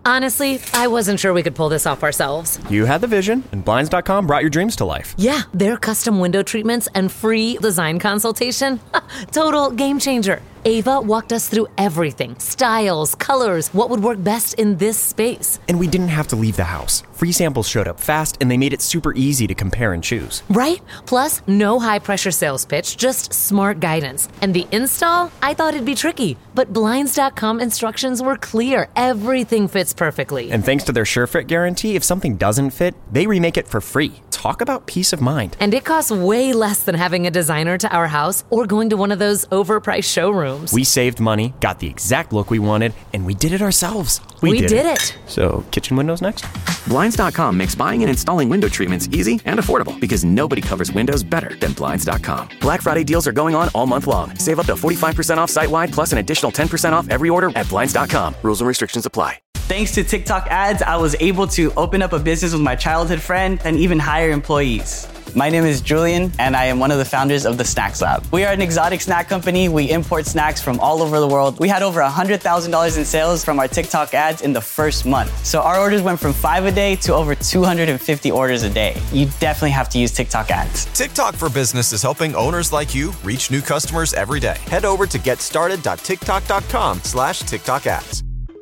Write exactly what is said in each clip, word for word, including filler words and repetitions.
Honestly, I wasn't sure we could pull this off ourselves. You had the vision, and Blinds dot com brought your dreams to life. Yeah, their custom window treatments and free design consultation. Total game changer. Ava walked us through everything. Styles, colors, what would work best in this space. And we didn't have to leave the house. Free samples showed up fast, and they made it super easy to compare and choose. Right? Plus, no high-pressure sales pitch, just smart guidance. And the install? I thought it'd be tricky. But Blinds dot com instructions were clear. Everything fits perfectly. And thanks to their SureFit guarantee, if something doesn't fit, they remake it for free. Talk about peace of mind. And it costs way less than having a designer to our house or going to one of those overpriced showrooms. We saved money, got the exact look we wanted, and we did it ourselves. We, we did, did it. it. So, kitchen windows next? Blinds dot com makes buying and installing window treatments easy and affordable because nobody covers windows better than Blinds dot com. Black Friday deals are going on all month long. Save up to forty-five percent off site-wide plus an additional ten percent off every order at Blinds dot com. Rules and restrictions apply. Thanks to TikTok ads, I was able to open up a business with my childhood friend and even hire employees. My name is Julian, and I am one of the founders of the Snacks Lab. We are an exotic snack company. We import snacks from all over the world. We had over one hundred thousand dollars in sales from our TikTok ads in the first month. So our orders went from five a day to over two hundred fifty orders a day. You definitely have to use TikTok ads. TikTok for Business is helping owners like you reach new customers every day. Head over to getstarted dot tiktok dot com slash TikTok ads.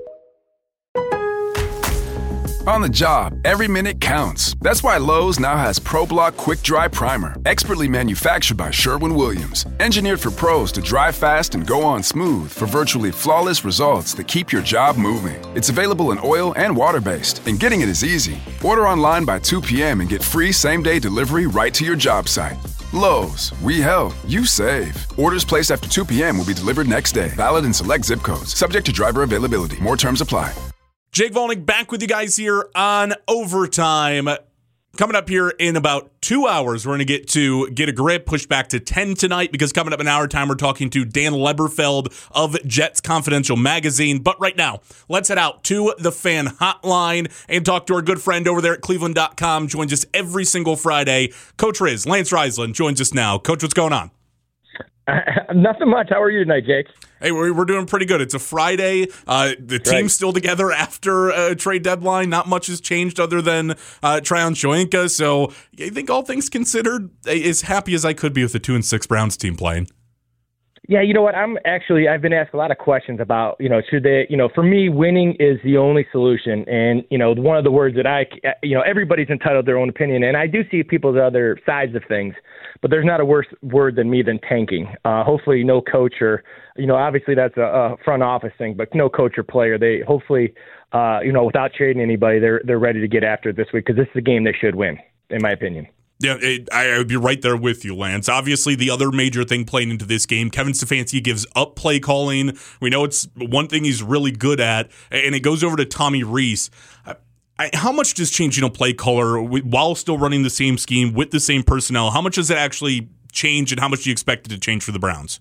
On the job, every minute counts. That's why Lowe's now has ProBlock Quick Dry Primer, expertly manufactured by Sherwin-Williams. Engineered for pros to dry fast and go on smooth for virtually flawless results that keep your job moving. It's available in oil and water-based, and getting it is easy. Order online by two p.m. and get free same-day delivery right to your job site. Lowe's, we help, you save. Orders placed after two p.m. will be delivered next day. Valid in select zip codes. Subject to driver availability. More terms apply. Jake Volnick back with you guys here on Overtime. Coming up here in about two hours, we're going to get to Get a Grip, push back to ten tonight, because coming up in our time, we're talking to Dan Leberfeld of Jets Confidential Magazine. But right now, let's head out to the fan hotline and talk to our good friend over there at Cleveland dot com. Joins us every single Friday. Coach Riz, Lance Reisland, joins us now. Coach, what's going on? Uh, nothing much. How are you tonight, Jake? Hey, we're, we're doing pretty good. It's a Friday. Uh, the team's right. still together after a trade deadline. Not much has changed other than uh, Tryon Shoyinka. So I think all things considered, as happy as I could be with the two and six Browns team playing. Yeah, you know what? I'm actually, I've been asked a lot of questions about, you know, should they, you know, for me, winning is the only solution. And, you know, one of the words that I, you know, everybody's entitled to their own opinion. And I do see people's other sides of things, but there's not a worse word than me than tanking. Uh, hopefully no coach or, you know, obviously that's a, a front office thing, but no coach or player, they hopefully, uh, you know, without trading anybody, they're, they're ready to get after it this week because this is a game they should win, in my opinion. Yeah, it, I would be right there with you, Lance. Obviously, the other major thing playing into this game, Kevin Stefanski gives up play calling. We know it's one thing he's really good at, and it goes over to Tommy Rees. I, I, how much does changing a play caller while still running the same scheme with the same personnel, how much does it actually change, and how much do you expect it to change for the Browns?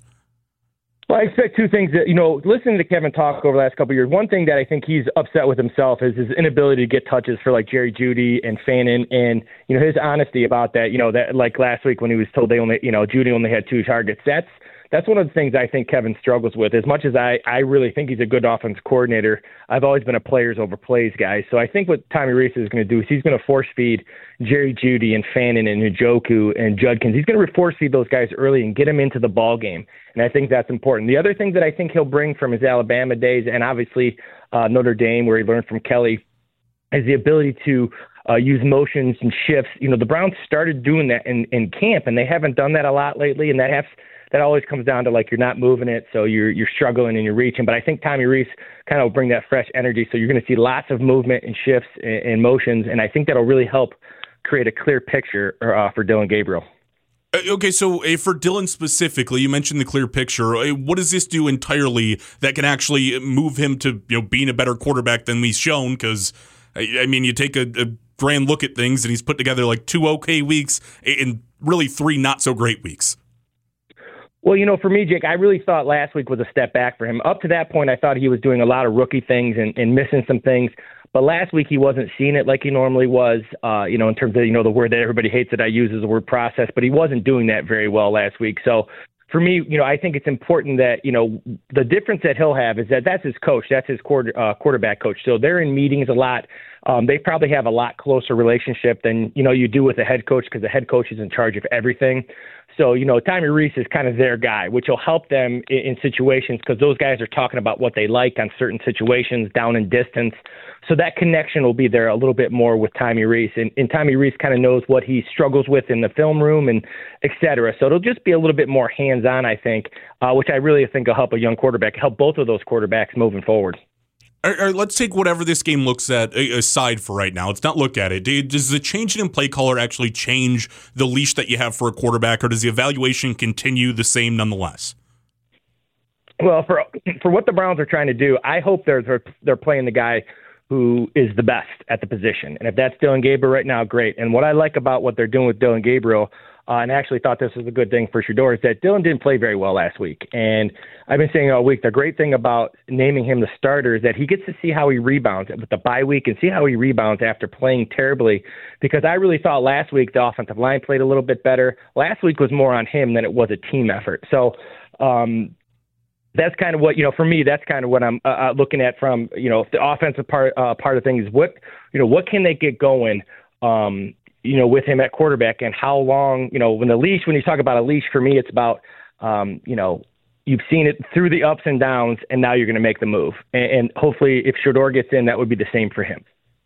Well, I expect two things that, you know, listening to Kevin talk over the last couple of years, one thing that I think he's upset with himself is his inability to get touches for like Jerry Jeudy and Fannin, and, you know, his honesty about that, you know, that like last week when he was told they only, you know, Jeudy only had two targets. That's, that's one of the things I think Kevin struggles with. As much as I, I really think he's a good offense coordinator, I've always been a players over plays guy. So I think what Tommy Rees is going to do is he's going to force feed Jerry Jeudy and Fannin and Njoku and Judkins. He's going to force feed those guys early and get them into the ball game. And I think that's important. The other thing that I think he'll bring from his Alabama days and obviously uh, Notre Dame, where he learned from Kelly, is the ability to uh, use motions and shifts. You know, the Browns started doing that in, in camp, and they haven't done that a lot lately, and that has that always comes down to, like, you're not moving it, so you're you're struggling and you're reaching. But I think Tommy Rees kind of will bring that fresh energy, so you're going to see lots of movement and shifts and, and motions, and I think that'll really help create a clear picture uh, for Dillon Gabriel. Okay, so uh, for Dillon specifically, you mentioned the clear picture. Uh, what does this do entirely that can actually move him to, you know, being a better quarterback than he's shown? Because, I, I mean, you take a, a grand look at things, and he's put together like two okay weeks and really three not-so-great weeks. Well, you know, for me, Jake, I really thought last week was a step back for him. Up to that point, I thought he was doing a lot of rookie things and, and missing some things. But last week, he wasn't seeing it like he normally was, uh, you know, in terms of, you know, the word that everybody hates that I use is the word process. But he wasn't doing that very well last week. So for me, you know, I think it's important that, you know, the difference that he'll have is that that's his coach. That's his quarter, uh, quarterback coach. So they're in meetings a lot. Um, they probably have a lot closer relationship than, you know, you do with the head coach, because the head coach is in charge of everything. So, you know, Tommy Rees is kind of their guy, which will help them in, in situations, because those guys are talking about what they like on certain situations down in distance. So that connection will be there a little bit more with Tommy Rees. And, and Tommy Rees kind of knows what he struggles with in the film room and et cetera. So it'll just be a little bit more hands-on, I think, uh, which I really think will help a young quarterback, help both of those quarterbacks moving forward. All right, let's take whatever this game looks at aside for right now. Let's not look at it. Does the change in play caller actually change the leash that you have for a quarterback, or does the evaluation continue the same nonetheless? Well, for for what the Browns are trying to do, I hope they're they're, they're playing the guy who is the best at the position. And if that's Dillon Gabriel right now, great. And what I like about what they're doing with Dillon Gabriel, uh, and I actually thought this was a good thing for Shedeur, is that Dillon didn't play very well last week. And I've been saying all week, the great thing about naming him the starter is that he gets to see how he rebounds with the bye week and see how he rebounds after playing terribly, because I really thought last week the offensive line played a little bit better. Last week was more on him than it was a team effort. So, um, That's kind of what, you know, for me, that's kind of what I'm uh, looking at from, you know, the offensive part uh, part of things. What, you know, what can they get going, um, you know, with him at quarterback, and how long, you know, when the leash, when you talk about a leash, for me, it's about, um, you know, you've seen it through the ups and downs, and now you're going to make the move. And, and hopefully if Shedeur gets in, that would be the same for him.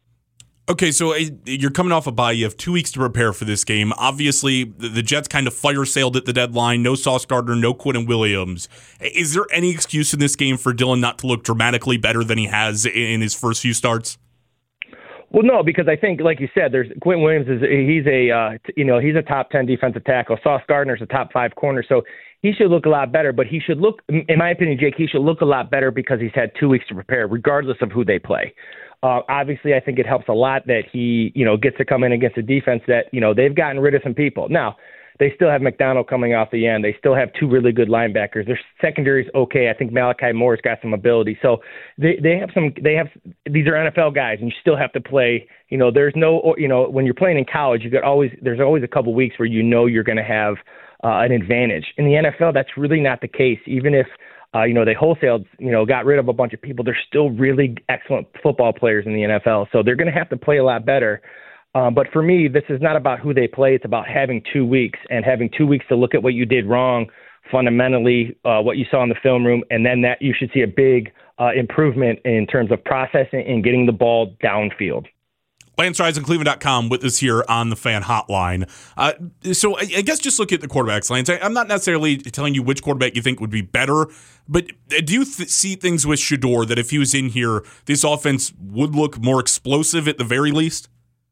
Okay, so you're coming off a bye. You have two weeks to prepare for this game. Obviously, the Jets kind of fire-sailed at the deadline. No Sauce Gardner, no Quentin Williams. Is there any excuse in this game for Dillon not to look dramatically better than he has in his first few starts? Well, no, because I think, like you said, there's Quentin Williams is he's a uh, you know he's a top ten defensive tackle. Sauce Gardner's a top five corner, so he should look a lot better. But he should look, in my opinion, Jake, he should look a lot better because he's had two weeks to prepare, regardless of who they play. Uh, obviously, I think it helps a lot that he, you know, gets to come in against a defense that, you know, they've gotten rid of some people. Now, they still have McDonald coming off the end. They still have two really good linebackers. Their secondary's okay. I think Malachi Moore's got some ability. So they, they have some, they have, these are N F L guys, and you still have to play. You know, there's no, you know, when you're playing in college, you got always, there's always a couple weeks where you know you're going to have uh, an advantage. In the N F L, that's really not the case. Even if, Uh, you know, they wholesaled, you know, got rid of a bunch of people. They're still really excellent football players in the N F L. So they're going to have to play a lot better. Um, but for me, this is not about who they play. It's about having two weeks and having two weeks to look at what you did wrong fundamentally, uh, what you saw in the film room. And then that you should see a big uh, improvement in terms of processing and getting the ball downfield. Lance Rise on Cleveland dot com with us here on the Fan Hotline. Uh, so I, I guess just look at the quarterbacks, Lance. I, I'm not necessarily telling you which quarterback you think would be better, but do you th- see things with Shedeur that if he was in here, this offense would look more explosive at the very least?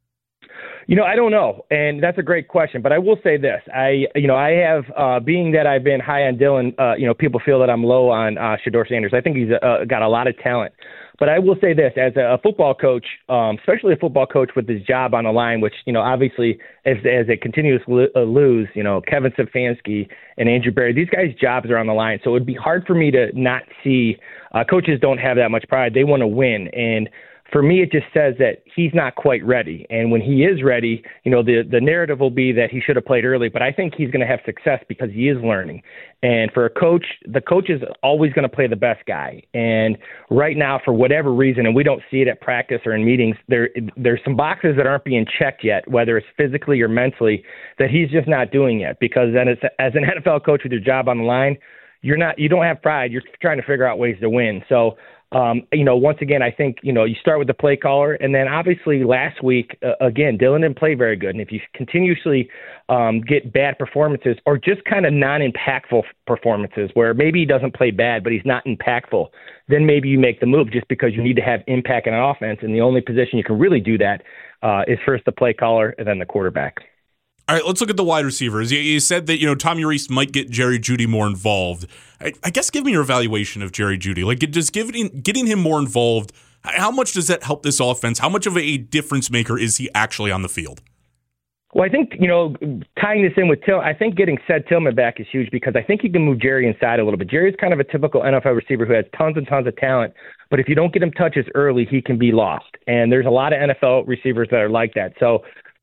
You know, I don't know, and that's a great question. But I will say this: I, you know, I have, uh, being that I've been high on Dillon. Uh, you know, people feel that I'm low on uh, Shedeur Sanders. I think he's uh, got a lot of talent. But I will say this, as a football coach, um, especially a football coach with his job on the line, which, you know, obviously as, as it continues to lose, you know, Kevin Stefanski and Andrew Berry, these guys' jobs are on the line. So it would be hard for me to not see uh, coaches don't have that much pride. They want to win. And for me, it just says that he's not quite ready. And when he is ready, you know, the, the narrative will be that he should have played early, but I think he's going to have success because he is learning. And for a coach, the coach is always going to play the best guy. And right now, for whatever reason, and we don't see it at practice or in meetings, there there's some boxes that aren't being checked yet, whether it's physically or mentally, that he's just not doing yet. Because then it's, as an N F L coach with your job on the line, you're not, you don't have pride. You're trying to figure out ways to win. So, Um, you know, once again, I think, you know, you start with the play caller, and then obviously last week, uh, again, Dillon didn't play very good. And if you continuously um, get bad performances or just kind of non-impactful performances where maybe he doesn't play bad, but he's not impactful, then maybe you make the move just because you need to have impact in an offense. And the only position you can really do that uh, is first the play caller and then the quarterback. All right, let's look at the wide receivers. You, you said that, you know, Tommy Rees might get Jerry Jeudy more involved. I, I guess give me your evaluation of Jerry Jeudy. Like, just giving getting him more involved, how much does that help this offense? How much of a difference maker is he actually on the field? Well, I think, you know, tying this in with Till, I think getting Ced Tillman back is huge because I think you can move Jerry inside a little bit. Jerry's kind of a typical N F L receiver who has tons and tons of talent, but if you don't get him touches early, he can be lost. And there's a lot of N F L receivers that are like that. So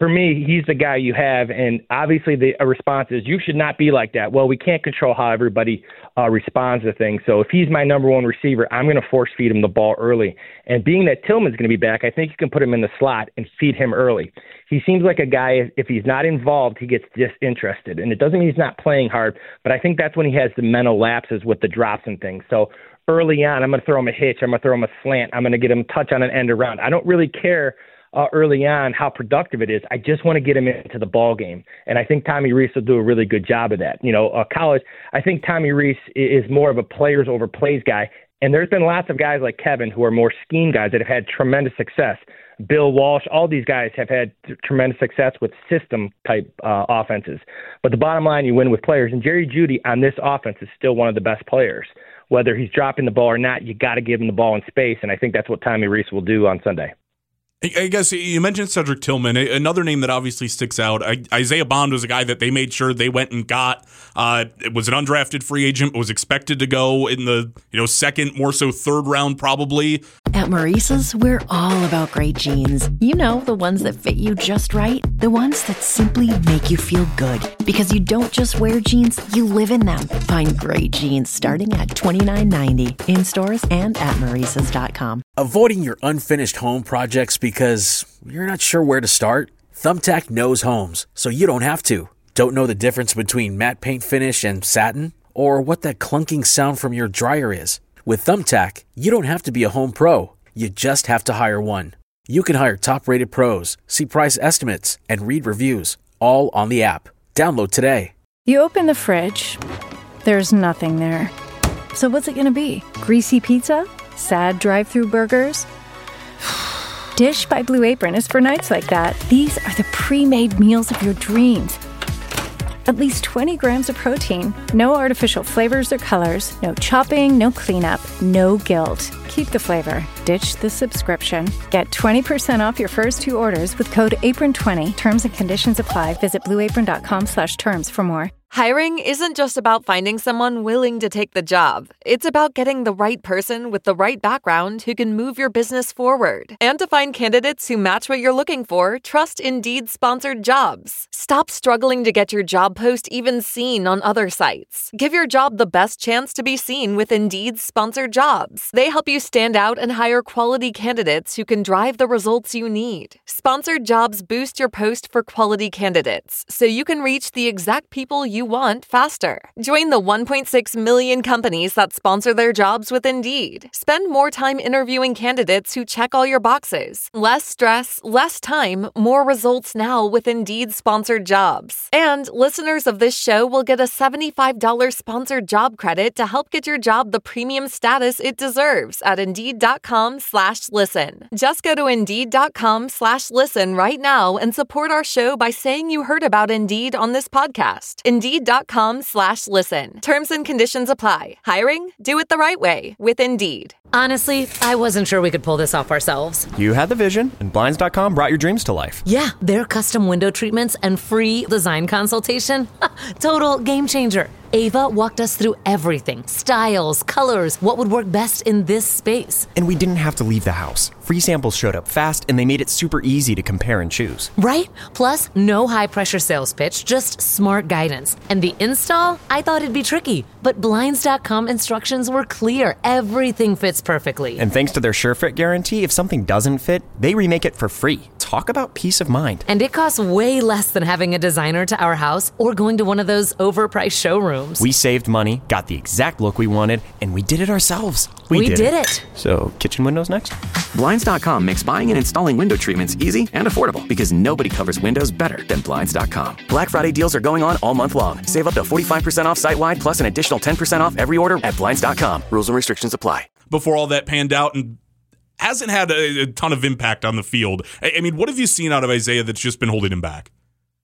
for me, he's the guy you have. And obviously the response is, you should not be like that. Well, we can't control how everybody uh, responds to things. So if he's my number one receiver, I'm going to force feed him the ball early. And being that Tillman's going to be back, I think you can put him in the slot and feed him early. He seems like a guy, if he's not involved, he gets disinterested. And it doesn't mean he's not playing hard, but I think that's when he has the mental lapses with the drops and things. So early on, I'm going to throw him a hitch. I'm going to throw him a slant. I'm going to get him a touch on an end around. I don't really care uh, early on how productive it is. I just want to get him into the ball game. And I think Tommy Rees will do a really good job of that. You know, uh, college, I think Tommy Rees is more of a players over plays guy. And there's been lots of guys like Kevin who are more scheme guys that have had tremendous success. Bill Walsh, all these guys have had t- tremendous success with system-type uh, offenses. But the bottom line, you win with players. And Jerry Jeudy on this offense is still one of the best players. Whether he's dropping the ball or not, you got to give him the ball in space, and I think that's what Tommy Rees will do on Sunday. I guess you mentioned Cedric Tillman. Another name that obviously sticks out, Isaiah Bond was a guy that they made sure they went and got. Uh, it was an undrafted free agent, was expected to go in the you know second, more so third round probably. At Maurice's, we're all about great jeans. You know, the ones that fit you just right. The ones that simply make you feel good. Because you don't just wear jeans, you live in them. Find great jeans starting at twenty-nine ninety in stores and at Maurice's dot com. Avoiding your unfinished home projects because you're not sure where to start? Thumbtack knows homes, so you don't have to. Don't know the difference between matte paint finish and satin? Or what that clunking sound from your dryer is? With Thumbtack, you don't have to be a home pro. You just have to hire one. You can hire top-rated pros, see price estimates, and read reviews, all on the app. Download today. You open the fridge. There's nothing there. So what's it going to be? Greasy pizza? Sad drive-thru burgers? Dish by Blue Apron is for nights like that. These are the pre-made meals of your dreams. At least twenty grams of protein, no artificial flavors or colors, no chopping, no cleanup, no guilt. Keep the flavor. Ditch the subscription. Get twenty percent off your first two orders with code apron twenty. Terms and conditions apply. Visit blueapron.com slash terms for more. Hiring isn't just about finding someone willing to take the job. It's about getting the right person with the right background who can move your business forward. And to find candidates who match what you're looking for, trust Indeed-sponsored jobs. Stop struggling to get your job post even seen on other sites. Give your job the best chance to be seen with Indeed-sponsored jobs. They help you stand out and hire quality candidates who can drive the results you need. Sponsored jobs boost your post for quality candidates, so you can reach the exact people you want faster. Join the one point six million companies that sponsor their jobs with Indeed. Spend more time interviewing candidates who check all your boxes. Less stress, less time, more results now with Indeed-sponsored jobs. And listeners of this show will get a seventy-five dollars sponsored job credit to help get your job the premium status it deserves at Indeed.com slash listen. Just go to Indeed.com slash listen right now and support our show by saying you heard about Indeed on this podcast. Indeed.com slash listen. Terms and conditions apply. Hiring? Do it the right way with Indeed. Honestly, I wasn't sure we could pull this off ourselves. You had the vision, and Blinds dot com brought your dreams to life. Yeah, their custom window treatments and free design consultation. Total game changer. Ava walked us through everything. Styles, colors, what would work best in this space. And we didn't have to leave the house. Free samples showed up fast, and they made it super easy to compare and choose. Right? Plus, no high-pressure sales pitch, just smart guidance. And the install? I thought it'd be tricky, but Blinds dot com instructions were clear. Everything fits perfectly. And thanks to their SureFit guarantee, if something doesn't fit, they remake it for free. Talk about peace of mind. And it costs way less than having a designer to our house or going to one of those overpriced showrooms. We saved money, got the exact look we wanted, and we did it ourselves. We, we did, did it. it. So, kitchen windows next? Blinds dot com makes buying and installing window treatments easy and affordable because nobody covers windows better than Blinds dot com. Black Friday deals are going on all month long. Save up to forty-five percent off site-wide plus an additional ten percent off every order at Blinds dot com. Rules and restrictions apply. Before all that panned out and hasn't had a, a ton of impact on the field. I, I mean, what have you seen out of Isaiah that's just been holding him back?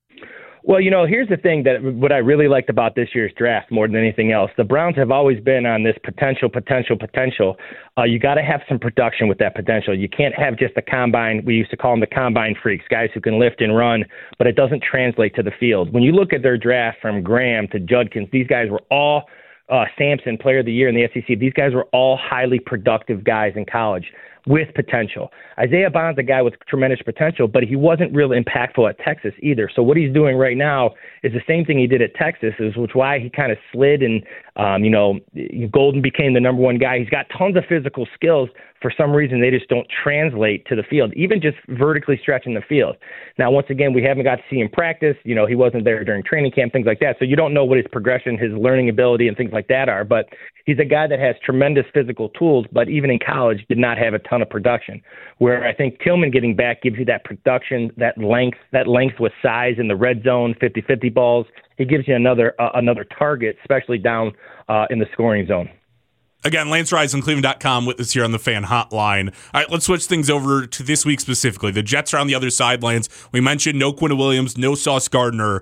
Well, you know, here's the thing that what I really liked about this year's draft more than anything else. The Browns have always been on this potential, potential, potential. Uh, you got to have some production with that potential. You can't have just the combine. We used to call them the combine freaks, guys who can lift and run, but it doesn't translate to the field. When you look at their draft from Graham to Judkins, these guys were all uh, Sampson, player of the year in the S E C. These guys were all highly productive guys in college. with potential. Isaiah Bond's a guy with tremendous potential, but he wasn't real impactful at Texas either. So what he's doing right now is the same thing he did at Texas, is which why he kind of slid and, um, you know, Golden became the number one guy. He's got tons of physical skills. For some reason, they just don't translate to the field, even just vertically stretching the field. Now, once again, we haven't got to see him practice. You know, he wasn't there during training camp, things like that. So you don't know what his progression, his learning ability, and things like that are. But he's a guy that has tremendous physical tools, but even in college did not have a ton of production. Where I think Tillman getting back gives you that production, that length, that length with size in the red zone, fifty-fifty balls. He gives you another uh, another target, especially down uh, in the scoring zone. Again, Lance Risen, Cleveland dot com with us here on the Fan Hotline. All right, let's switch things over to this week specifically. The Jets are on the other side, Lance. We mentioned no Quinn Williams, no Sauce Gardner.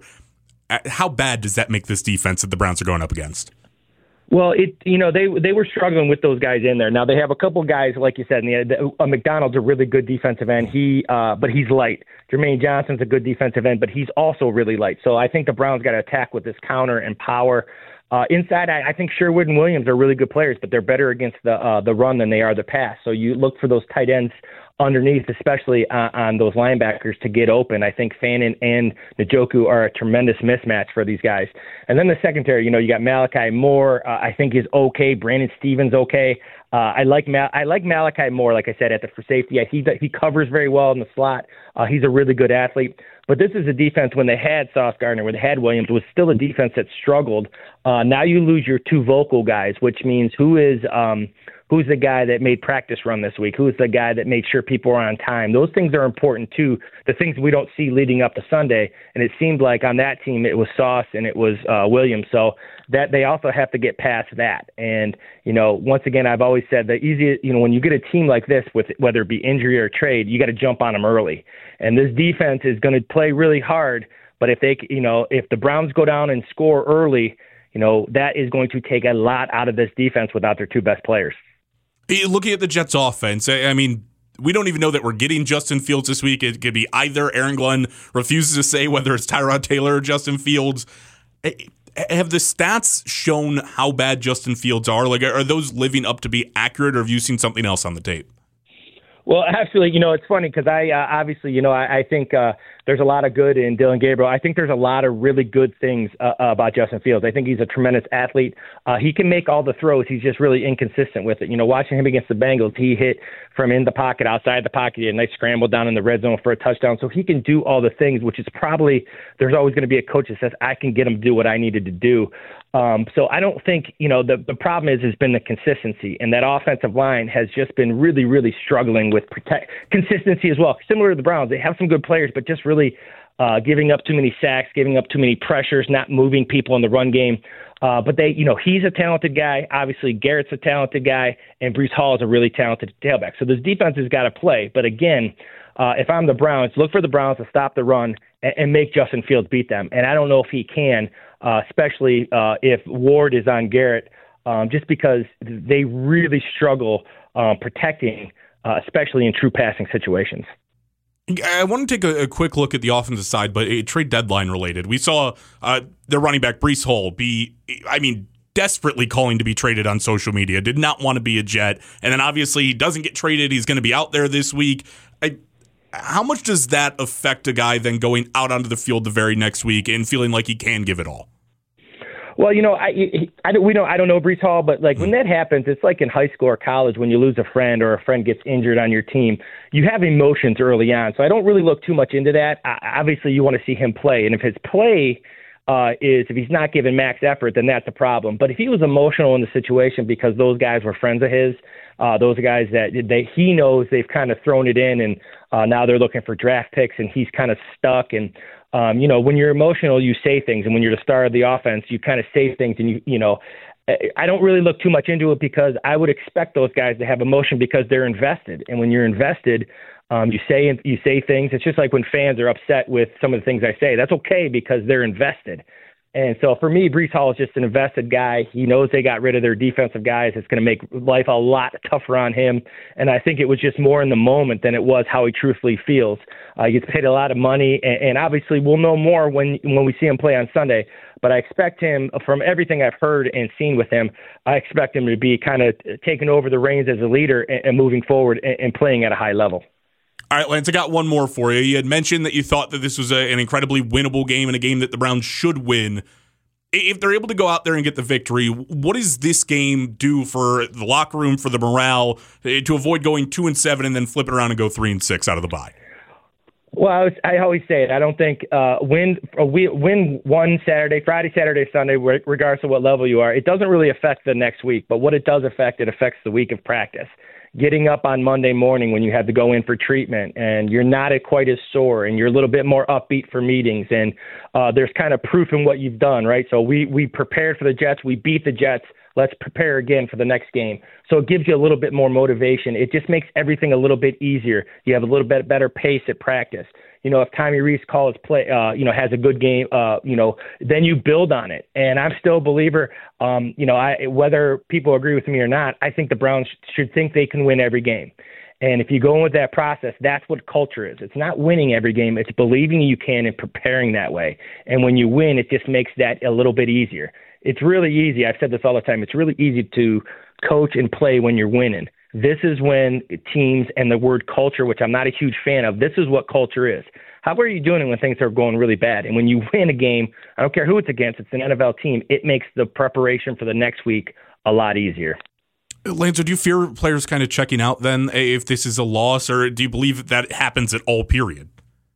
How bad does that make this defense that the Browns are going up against? Well, it you know they they were struggling with those guys in there. Now they have a couple guys, like you said, and the, uh, McDonald's a really good defensive end. He uh, but he's light. Jermaine Johnson's a good defensive end, but he's also really light. So I think the Browns got to attack with this counter and power. Uh, inside, I, I think Sherwood and Williams are really good players, but they're better against the uh, the run than they are the pass. So you look for those tight ends underneath, especially uh, on those linebackers, to get open. I think Fannin and Njoku are a tremendous mismatch for these guys. And then the secondary, you know, you got Malachi Moore. Uh, I think is okay. Brandon Stevens okay. Uh, I like Mal- I like Malachi Moore, like I said, at the for safety. He he covers very well in the slot. Uh, he's a really good athlete. But this is a defense, when they had Sauce Gardner, when they had Williams, was still a defense that struggled. Uh, now you lose your two vocal guys, which means who is um, who's the guy that made practice run this week? Who's the guy that made sure people are on time? Those things are important too, the things we don't see leading up to Sunday. And it seemed like on that team it was Sauce and it was uh, Williams. So that they also have to get past that. And, you know, once again, I've always said the easiest, you know, when you get a team like this, with whether it be injury or trade, you got to jump on them early. And this defense is going to play really hard. But if they, you know, if the Browns go down and score early, you know, that is going to take a lot out of this defense without their two best players. Looking at the Jets offense, I mean, we don't even know that we're getting Justin Fields this week. It could be either. Aaron Glenn refuses to say whether it's Tyrod Taylor or Justin Fields. Have the stats shown how bad Justin Fields are? Like, are those living up to be accurate, or have you seen something else on the tape? Well, actually, you know, it's funny because I uh, obviously, you know, I, I think uh, there's a lot of good in Dylan Gabriel. I think there's a lot of really good things uh, about Justin Fields. I think he's a tremendous athlete. Uh, he can make all the throws. He's just really inconsistent with it. You know, watching him against the Bengals, he hit from in the pocket, outside the pocket. He had a nice scramble down in the red zone for a touchdown. So he can do all the things, which is probably, there's always going to be a coach that says, I can get him to do what I needed to do. Um, so I don't think, you know, the, the problem is, has been the consistency, and that offensive line has just been really, really struggling with protect consistency as well. Similar to the Browns, they have some good players, but just really uh, giving up too many sacks, giving up too many pressures, not moving people in the run game. Uh, but they, you know, he's a talented guy. Obviously, Garrett's a talented guy, and Breece Hall is a really talented tailback. So this defense has got to play. But again, uh, if I'm the Browns, look for the Browns to stop the run and, and make Justin Fields beat them. And I don't know if he can, uh, especially uh, if Ward is on Garrett, um, just because they really struggle um, protecting, uh, especially in true passing situations. I want to take a, a quick look at the offensive side, but a trade deadline related. We saw uh, their running back, Breece Hall, be, I mean, desperately calling to be traded on social media, did not want to be a Jet. And then obviously he doesn't get traded. He's going to be out there this week. I, how much does that affect a guy then going out onto the field the very next week and feeling like he can give it all? Well, you know, I, I, I we know I don't know Breece Hall, but like when that happens, it's like in high school or college when you lose a friend or a friend gets injured on your team. You have emotions early on, so I don't really look too much into that. I, obviously, you want to see him play, and if his play uh, is if he's not giving max effort, then that's a problem. But if he was emotional in the situation because those guys were friends of his, uh, those guys that they he knows they've kind of thrown it in, and uh, now they're looking for draft picks, and he's kind of stuck and. Um, you know, when you're emotional, you say things, and when you're the star of the offense, you kind of say things, and you, you know, I don't really look too much into it because I would expect those guys to have emotion because they're invested, and when you're invested, um, you say you say things. It's just like when fans are upset with some of the things I say. That's okay because they're invested. And so for me, Breece Hall is just an invested guy. He knows they got rid of their defensive guys. It's going to make life a lot tougher on him. And I think it was just more in the moment than it was how he truthfully feels. Uh, he gets paid a lot of money, and, and obviously we'll know more when when we see him play on Sunday. but I expect him, from everything I've heard and seen with him, I expect him to be kind of taking over the reins as a leader and, and moving forward and, and playing at a high level. All right, Lance, I got one more for you. You had mentioned that you thought that this was a, an incredibly winnable game and a game that the Browns should win. If they're able to go out there and get the victory, what does this game do for the locker room, for the morale, to avoid going two and seven and then flip it around and go three and six out of the bye? Well, I, was, I always say it. I don't think uh, win uh, we, win one Saturday, Friday, Saturday, Sunday, regardless of what level you are, it doesn't really affect the next week. But what it does affect, it affects the week of practice. Getting up on Monday morning when you have to go in for treatment and you're not quite as sore and you're a little bit more upbeat for meetings, and uh, there's kind of proof in what you've done, right? So we we prepared for the Jets. We beat the Jets. Let's prepare again for the next game. So it gives you a little bit more motivation. It just makes everything a little bit easier. You have a little bit better pace at practice. You know, if Tommy Rees calls play, uh, you know, has a good game, uh, you know, then you build on it. And I'm still a believer. Um, you know, I, whether people agree with me or not, I think the Browns should think they can win every game. And if you go in with that process, that's what culture is. It's not winning every game. It's believing you can and preparing that way. And when you win, it just makes that a little bit easier. It's really easy. I've said this all the time. It's really easy to coach and play when you're winning. This is when teams, and the word culture, which I'm not a huge fan of, this is what culture is. How are you doing it when things are going really bad? And when you win a game, I don't care who it's against, it's an N F L team, it makes the preparation for the next week a lot easier. Lance, do you fear players kind of checking out then if this is a loss, or do you believe that that happens at all, period?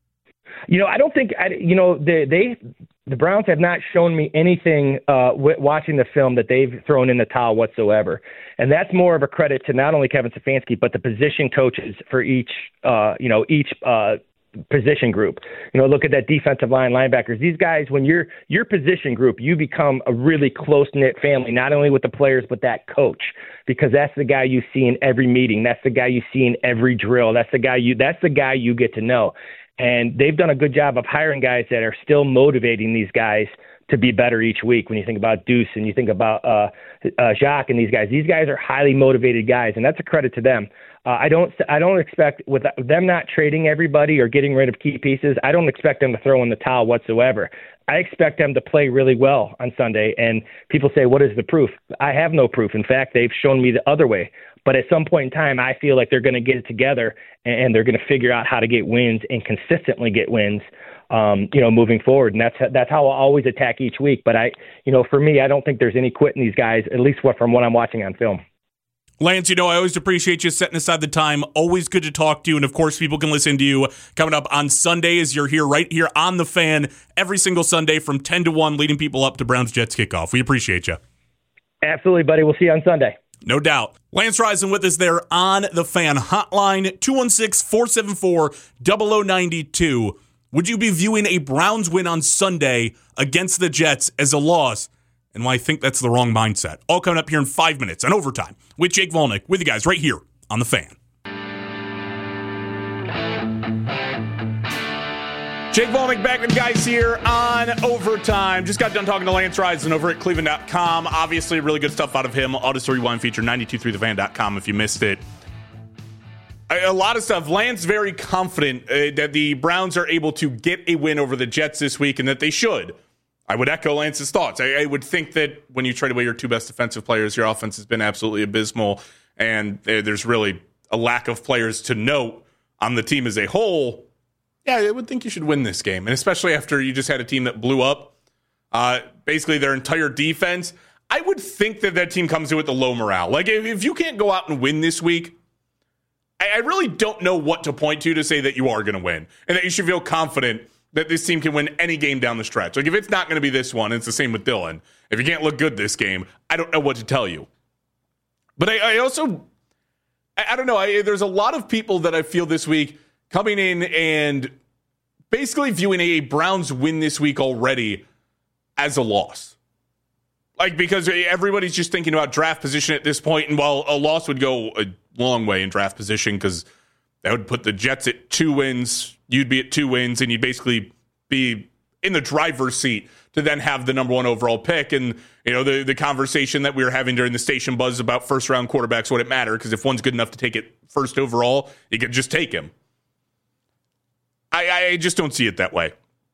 You know, I don't think, I, you know, they, they the Browns have not shown me anything uh, w- watching the film that they've thrown in the towel whatsoever. And that's more of a credit to not only Kevin Stefanski, but the position coaches for each, uh, you know, each uh, position group. You know, look at that defensive line, linebackers. These guys, when you're your position group, you become a really close-knit family, not only with the players, but that coach, because that's the guy you see in every meeting. That's the guy you see in every drill. That's the guy you, that's the guy you get to know. And they've done a good job of hiring guys that are still motivating these guys to be better each week. When you think about Deuce and you think about uh, uh, Jacques and these guys, these guys are highly motivated guys, and that's a credit to them. Uh, I don't I don't expect, with them not trading everybody or getting rid of key pieces, I don't expect them to throw in the towel whatsoever. I expect them to play really well on Sunday. And people say, what is the proof? I have no proof. In fact, they've shown me the other way. But at some point in time, I feel like they're going to get it together and they're going to figure out how to get wins and consistently get wins, um, you know, moving forward. And that's that's how I'll always attack each week. But I, you know, for me, I don't think there's any quitting these guys, at least what from what I'm watching on film. Lance, you know, I always appreciate you setting aside the time. Always good to talk to you. And, of course, people can listen to you coming up on Sunday as you're here right here on The Fan every single Sunday from ten to one, leading people up to Browns-Jets kickoff. We appreciate you. Absolutely, buddy. We'll see you on Sunday. No doubt. Lance Risen with us there on The Fan hotline, two one six, four seven four, zero zero nine two. Would you be viewing a Browns win on Sunday against the Jets as a loss? And why I think that's the wrong mindset. All coming up here in five minutes on Overtime with Jake Volnick with you guys right here on The Fan. Jake Volnick back with you guys here on Overtime. Just got done talking to Lance Risen over at Cleveland dot com. Obviously, really good stuff out of him. Auto Rewind feature, nine two three the fan dot com if you missed it. A, a lot of stuff. Lance very confident uh, that the Browns are able to get a win over the Jets this week and that they should. I would echo Lance's thoughts. I, I would think that when you trade away your two best defensive players, your offense has been absolutely abysmal, and there's really a lack of players to note on the team as a whole. Yeah, I would think you should win this game, and especially after you just had a team that blew up uh, basically their entire defense. I would think that that team comes in with a low morale. Like, if, if you can't go out and win this week, I, I really don't know what to point to to say that you are going to win, and that you should feel confident that this team can win any game down the stretch. Like, if it's not going to be this one, it's the same with Dylan. If you can't look good this game, I don't know what to tell you. But I, I also, I, I don't know, I, there's a lot of people that I feel this week coming in and basically viewing a Browns win this week already as a loss. Like, because everybody's just thinking about draft position at this point, and while a loss would go a long way in draft position, because that would put the Jets at two wins, you'd be at two wins, and you'd basically be in the driver's seat to then have the number one overall pick. And, you know, the, the conversation that we were having during the station buzz about first-round quarterbacks wouldn't matter, because if one's good enough to take it first overall, you could just take him. I, I just don't see it that way.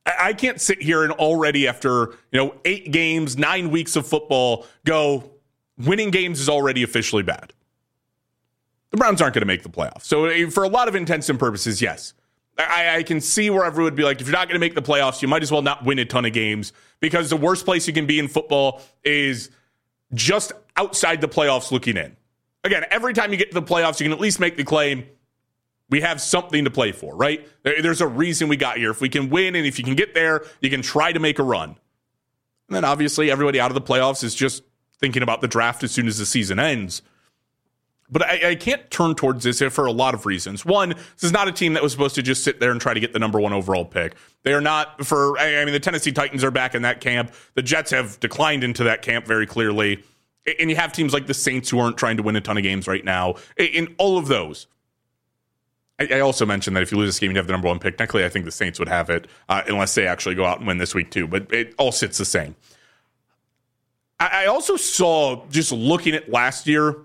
I can't sit here and already after, you know, eight games, nine weeks of football, go, winning games is already officially bad. The Browns aren't going to make the playoffs. So for a lot of intents and purposes, yes. I, I can see where everyone would be like, if you're not going to make the playoffs, you might as well not win a ton of games, because the worst place you can be in football is just outside the playoffs looking in. Again, every time you get to the playoffs, you can at least make the claim, we have something to play for, right? There's a reason we got here. If we can win and if you can get there, you can try to make a run. And then obviously everybody out of the playoffs is just thinking about the draft as soon as the season ends. But I, I can't turn towards this for a lot of reasons. One, this is not a team that was supposed to just sit there and try to get the number one overall pick. They are not for, I mean, the Tennessee Titans are back in that camp. The Jets have declined into that camp very clearly. And you have teams like the Saints who aren't trying to win a ton of games right now. In all of those, I also mentioned that if you lose this game, you have the number one pick. Technically, I think the Saints would have it, uh, unless they actually go out and win this week too. But it all sits the same. I also saw, just looking at last year,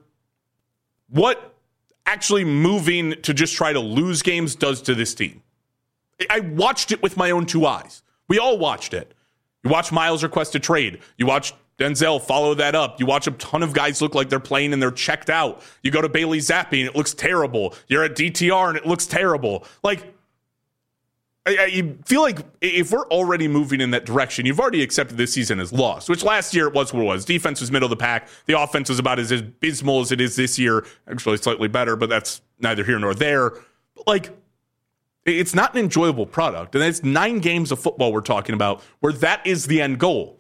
what actually moving to just try to lose games does to this team. I watched it with my own two eyes. We all watched it. You watch Miles request a trade. You watch Denzel follow that up. You watch a ton of guys look like they're playing and they're checked out. You go to Bailey Zappi and it looks terrible. You're at D T R and it looks terrible. Like, I, I feel like if we're already moving in that direction, you've already accepted this season as lost, which last year it was what it was. Defense was middle of the pack. The offense was about as abysmal as it is this year. Actually, slightly better, but that's neither here nor there. But like, it's not an enjoyable product. And it's nine games of football we're talking about where that is the end goal.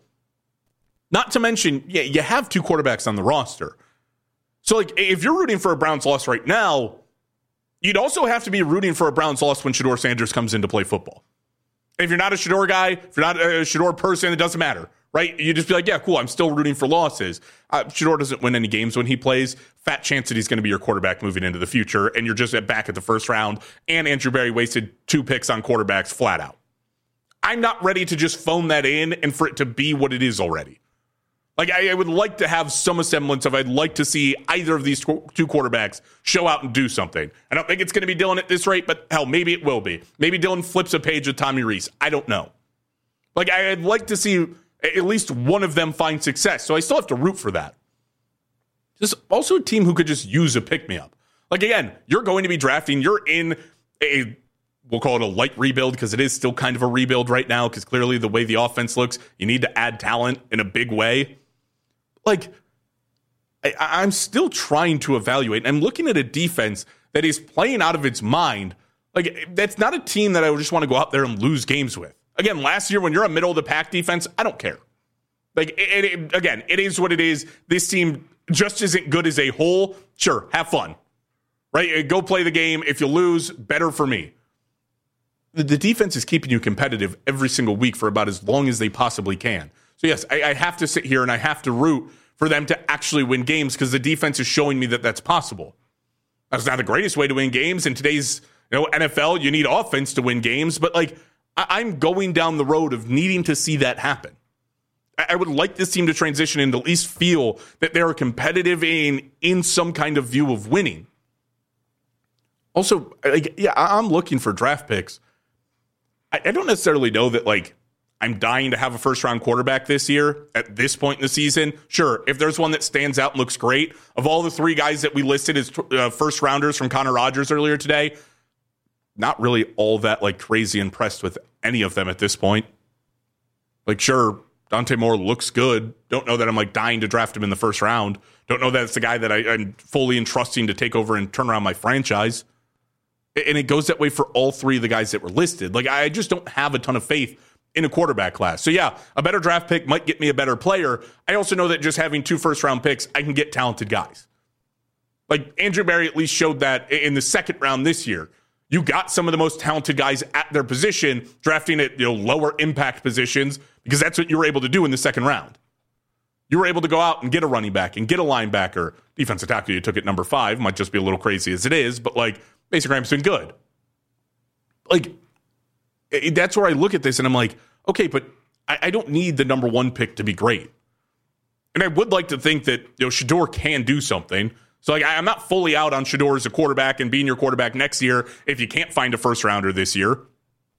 Not to mention, yeah, you have two quarterbacks on the roster. So, like, if you're rooting for a Browns loss right now, you'd also have to be rooting for a Browns loss when Shedeur Sanders comes in to play football. If you're not a Shedeur guy, if you're not a Shedeur person, it doesn't matter, right? You just be like, yeah, cool, I'm still rooting for losses. Uh, Shedeur doesn't win any games when he plays. Fat chance that he's going to be your quarterback moving into the future, and you're just at back at the first round, and Andrew Berry wasted two picks on quarterbacks flat out. I'm not ready to just phone that in and for it to be what it is already. Like, I, I would like to have some semblance of, I'd like to see either of these tw- two quarterbacks show out and do something. I don't think it's going to be Dylan at this rate, but hell, maybe it will be. Maybe Dylan flips a page with Tommy Rees. I don't know. Like, I'd like to see at least one of them find success, so I still have to root for that. Just also a team who could just use a pick-me-up. Like, again, you're going to be drafting, you're in a, we'll call it a light rebuild, because it is still kind of a rebuild right now, because clearly the way the offense looks, you need to add talent in a big way. Like, I, I'm still trying to evaluate. I'm looking at a defense that is playing out of its mind. Like, that's not a team that I would just want to go out there and lose games with. Again, last year when you're a middle-of-the-pack defense, I don't care. Like, it, it, again, it is what it is. This team just isn't good as a whole. Sure, have fun. Right? Go play the game. If you lose, better for me. The, the defense is keeping you competitive every single week for about as long as they possibly can. So, yes, I, I have to sit here and I have to root for them to actually win games because the defense is showing me that that's possible. That's not the greatest way to win games. In today's you know, N F L, you need offense to win games. But, like, I, I'm going down the road of needing to see that happen. I, I would like this team to transition and at least feel that they're competitive in, in some kind of view of winning. Also, like, yeah, I'm looking for draft picks. I, I don't necessarily know that, like, I'm dying to have a first-round quarterback this year at this point in the season. Sure, if there's one that stands out and looks great, of all the three guys that we listed as uh, first-rounders from Connor Rodgers earlier today, not really all that, like, crazy impressed with any of them at this point. Like, sure, Dante Moore looks good. Don't know that I'm, like, dying to draft him in the first round. Don't know that it's the guy that I, I'm fully entrusting to take over and turn around my franchise. And it goes that way for all three of the guys that were listed. Like, I just don't have a ton of faith in a quarterback class. So yeah, a better draft pick might get me a better player. I also know that just having two first round picks, I can get talented guys. Like Andrew Berry at least showed that in the second round this year. You got some of the most talented guys at their position, drafting at you know lower impact positions, because that's what you were able to do in the second round. You were able to go out and get a running back and get a linebacker. Defensive tackle you took at number five, might just be a little crazy as it is, but like Mason Graham's been good. Like, that's where I look at this and I'm like, okay, but I, I don't need the number one pick to be great. And I would like to think that you know Shedeur can do something. So like, I'm not fully out on Shedeur as a quarterback and being your quarterback next year if you can't find a first rounder this year.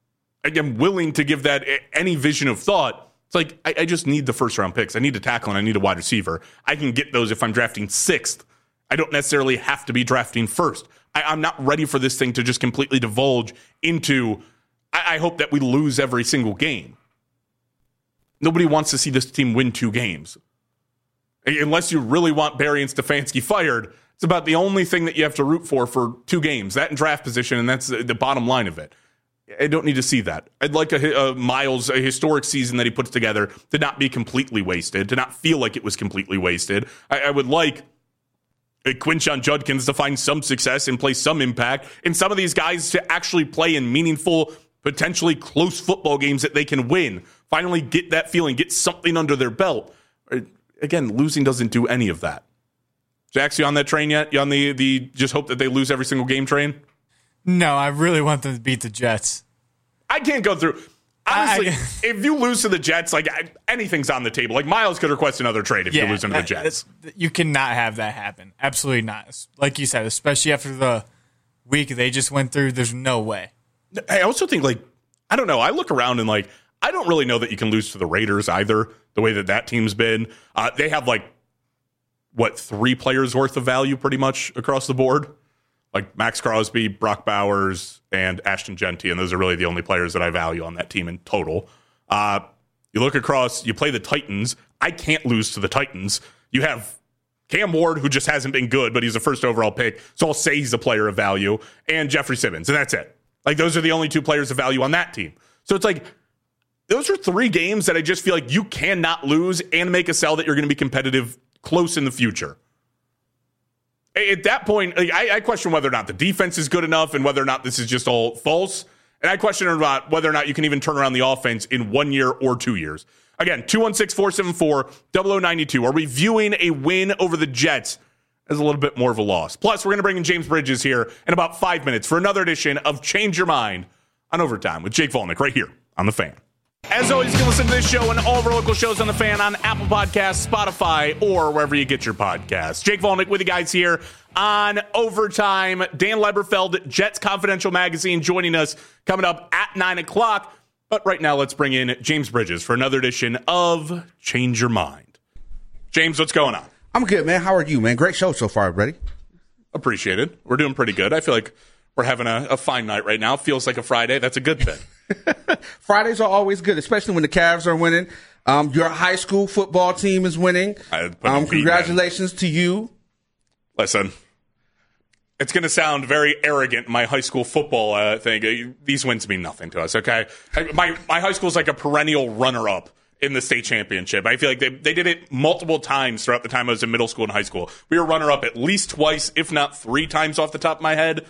I'm willing to give that any vision of thought. It's like, I, I just need the first round picks. I need a tackle and I need a wide receiver. I can get those if I'm drafting sixth. I don't necessarily have to be drafting first. I, I'm not ready for this thing to just completely divulge into, I, I hope that we lose every single game. Nobody wants to see this team win two games. Unless you really want Barry and Stefanski fired, it's about the only thing that you have to root for for two games, that and draft position, and that's the bottom line of it. I don't need to see that. I'd like a, a Miles, a historic season that he puts together to not be completely wasted, to not feel like it was completely wasted. I, I would like Quinshon Judkins to find some success and play some impact, and some of these guys to actually play in meaningful, potentially close football games that they can win. Finally get that feeling, get something under their belt. Again, losing doesn't do any of that. Jax, you on that train yet? You on the, the just hope that they lose every single game train? No, I really want them to beat the Jets. I can't go through. Honestly, I, I, if you lose to the Jets, like I, anything's on the table. Like Miles could request another trade if yeah, you lose to the Jets. You cannot have that happen. Absolutely not. Like you said, especially after the week they just went through, there's no way. I also think, like, I don't know. I look around and, like, I don't really know that you can lose to the Raiders either, the way that that team's been. Uh, they have, like, what, three players worth of value pretty much across the board? Like Max Crosby, Brock Bowers, and Ashton Genty, and those are really the only players that I value on that team in total. Uh, you look across, you play the Titans. I can't lose to the Titans. You have Cam Ward, who just hasn't been good, but he's a first overall pick, so I'll say he's a player of value, and Jeffrey Simmons, and that's it. Like, those are the only two players of value on that team. So it's like, those are three games that I just feel like you cannot lose and make a sell that you're going to be competitive close in the future. At that point, I, I question whether or not the defense is good enough and whether or not this is just all false. And I question about whether or not you can even turn around the offense in one year or two years. Again, two one six, four seven four, zero zero nine two. Are we viewing a win over the Jets as a little bit more of a loss? Plus, we're going to bring in James Bridges here in about five minutes for another edition of Change Your Mind on Overtime with Jake Volnick right here on The Fan. As always, you can listen to this show and all of our local shows on The Fan on Apple Podcasts, Spotify, or wherever you get your podcasts. Jake Volnick with you guys here on Overtime. Dan Leberfeld, Jets Confidential Magazine, joining us coming up at nine o'clock. But right now, let's bring in James Bridges for another edition of Change Your Mind. James, what's going on? I'm good, man. How are you, man? Great show so far, everybody. Appreciate it. We're doing pretty good. I feel like we're having a, a fine night right now. Feels like a Friday. That's a good thing. Fridays are always good, especially when the Cavs are winning. Um, your high school football team is winning. Um, congratulations to you. Listen, it's going to sound very arrogant, my high school football uh, thing. These wins mean nothing to us, okay? My my high school is like a perennial runner-up in the state championship. I feel like they, they did it multiple times throughout the time I was in middle school and high school. We were runner-up at least twice, if not three times off the top of my head.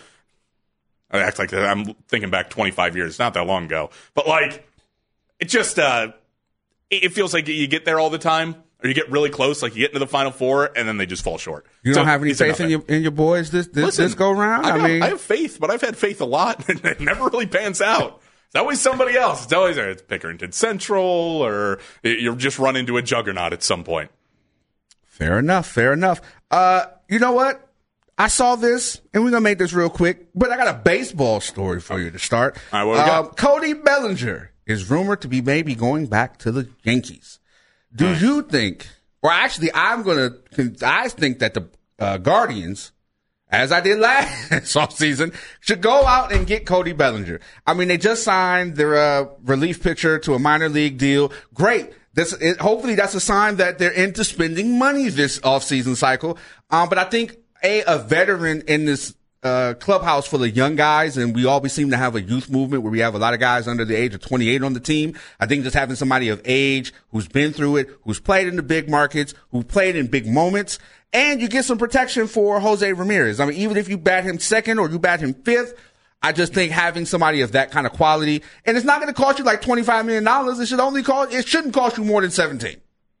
I act like I'm thinking back twenty-five years, not that long ago. But, like, it just, uh, it feels like you get there all the time, or you get really close, like you get into the Final Four, and then they just fall short. You don't so, have any faith in your in your boys this this, Listen, this go round? I, I got, mean, I have faith, but I've had faith a lot, and it never really pans out. It's always somebody else. It's always it's Pickerington Central, or you're just run into a juggernaut at some point. Fair enough, fair enough. Uh, you know what? I saw this, and we're going to make this real quick, but I got a baseball story for you to start. All right, what we got? Um, Cody Bellinger is rumored to be maybe going back to the Yankees. Do right. you think, or actually, I'm going to, I think that the uh, Guardians, as I did last offseason, should go out and get Cody Bellinger. I mean, they just signed their uh, relief pitcher to a minor league deal. Great. This, it, hopefully, that's a sign that they're into spending money this offseason cycle. Um, but I think A, a veteran in this uh clubhouse full of young guys, and we always seem to have a youth movement where we have a lot of guys under the age of twenty-eight on the team. I think just having somebody of age who's been through it, who's played in the big markets, who played in big moments, and you get some protection for Jose Ramirez. I mean, even if you bat him second or you bat him fifth, I just think having somebody of that kind of quality, and it's not going to cost you like twenty-five million dollars. It should only cost, it shouldn't cost you more than seventeen.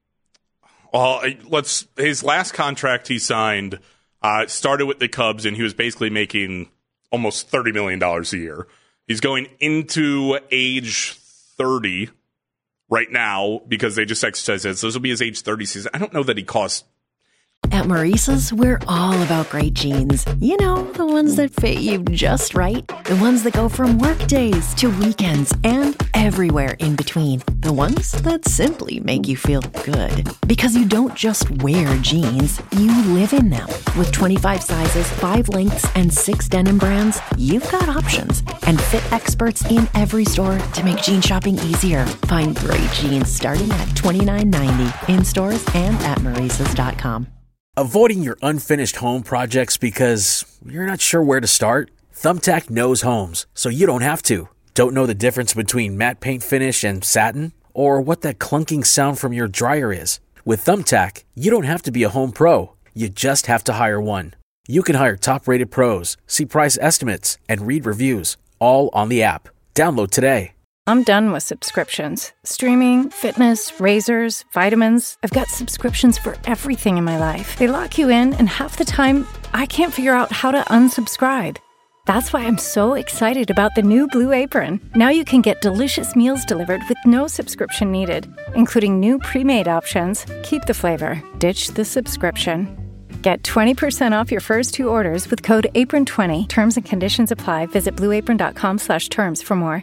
Well, let's, his last contract he signed Uh, started with the Cubs, and he was basically making almost thirty million dollars a year. He's going into age thirty right now because they just exercised it. So this will be his age thirty season. I don't know that he costs At Maurice's, we're all about great jeans. You know, the ones that fit you just right. The ones that go from work days to weekends and everywhere in between. The ones that simply make you feel good. Because you don't just wear jeans, you live in them. With twenty-five sizes, five lengths, and six denim brands, you've got options. And fit experts in every store to make jean shopping easier. Find great jeans starting at twenty-nine ninety in stores and at Maurices dot com. Avoiding your unfinished home projects because you're not sure where to start? Thumbtack knows homes, so you don't have to. Don't know the difference between matte paint finish and satin? Or what that clunking sound from your dryer is? With Thumbtack, you don't have to be a home pro. You just have to hire one. You can hire top-rated pros, see price estimates, and read reviews, all on the app. Download today. I'm done with subscriptions. Streaming, fitness, razors, vitamins. I've got subscriptions for everything in my life. They lock you in, and half the time, I can't figure out how to unsubscribe. That's why I'm so excited about the new Blue Apron. Now you can get delicious meals delivered with no subscription needed, including new pre-made options. Keep the flavor, ditch the subscription. Get twenty percent off your first two orders with code apron twenty. Terms and conditions apply. Visit blueapron.com slash terms for more.